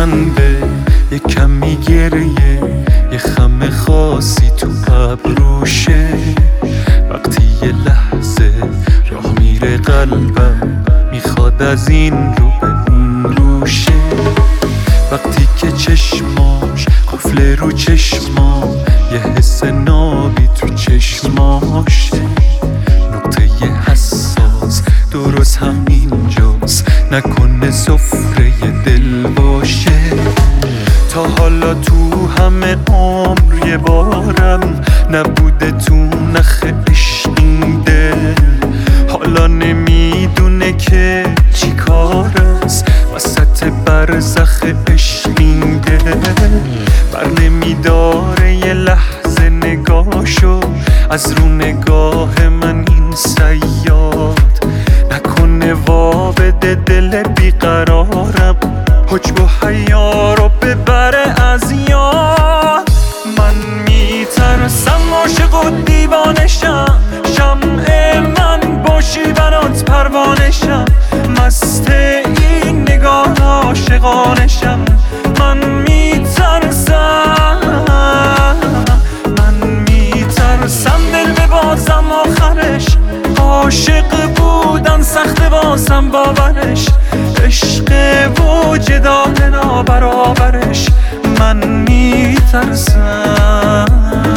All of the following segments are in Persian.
خنده، یه کمی گریه، یه خم خاصی تو ابروشه. وقتی یه لحظه راه میره قلبم، میخواد از این رو به اون روشه. وقتی که چشماش قفل رو چشمام، یه حس نابی تو چشماشه. نقطه حساس درست همینجاست، نکنه سفره دل باشه. تا حالا تو همه عمر یه بارم نبوده تو نخ عشق این دل. حالا نمیدونه که چی کار است وسط برزخ عشق این دل. بر نمیداره یه لحظه نگاهشو از رو نگاه من این صیاد. نکنه وا بده دل بیقرارم، حجب و حیا رو ببره از یاد. من میترسم عاشق و دیوانشم، شمع من باشی برات پروانشم. مست این نگاه عاشقانشم. من میترسم دل ببازم آخرش. عاشق بودن سخت واسم باورش، عشق وجدان نابرابرش. من میترسم.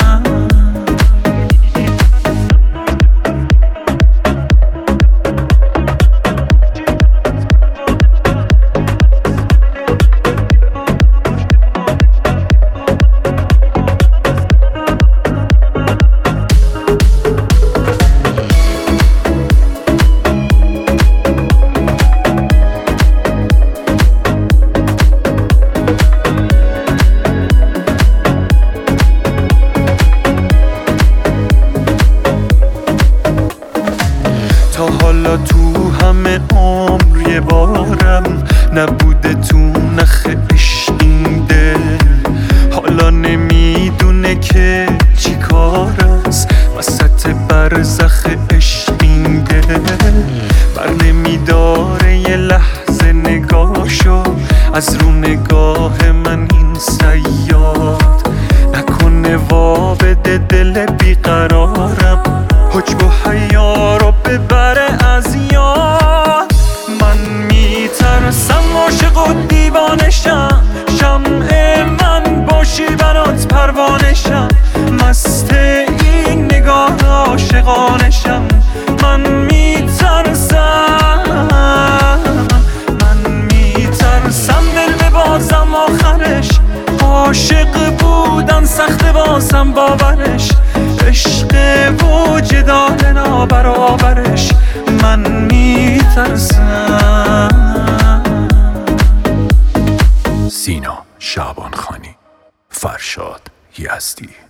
تا حالا تو همه عمر یه بارم نبوده تو نخ عشق این دل. حالا نمیدونه که چی کار است وسط برزخ عشق این دل. بر نمیداره یه لحظه نگاهشو از رو نگاه من این صیاد. نکنه وا بده دل بیقرارم، حجب و حیا رو ببره از یاد. من میترسم عاشق و دیوانشم، شمع من باشی برات پروانشم. مست این نگاه عاشقانشم. من میترسم دل ببازم آخرش. عاشق بودن سخت واسم باورش، عشق وجدان نابرابرش. من میترسم. سینا شعبان خانی، فرشاد یزدی.